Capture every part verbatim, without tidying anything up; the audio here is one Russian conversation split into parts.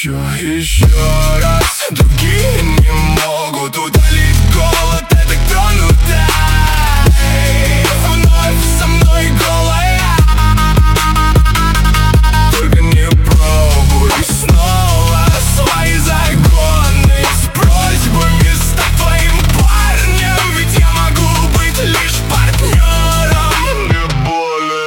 Еще, еще раз. Другие не могут удалить голод. Это кто, ну дай вновь со мной голая. Только не пробуй снова свои загоны с просьбами стать твоим парнем. Ведь я могу быть лишь партнером, не более.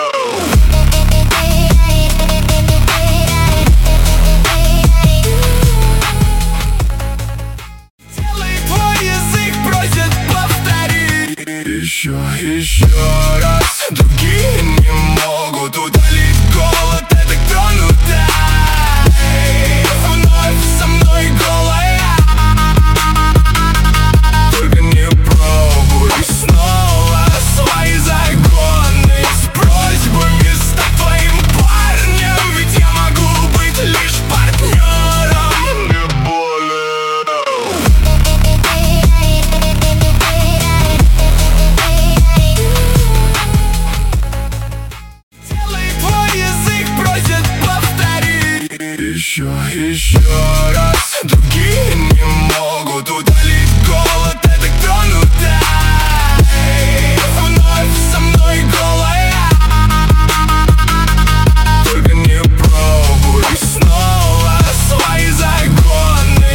Еще, еще раз. Другие не могут удалить голод. Это кто, ну дай вновь со мной голая. Только не пробуй снова свои загоны с просьбами стать твоим парнем. Ведь я могу быть лишь партнером, не более. Еще, еще раз. Другие не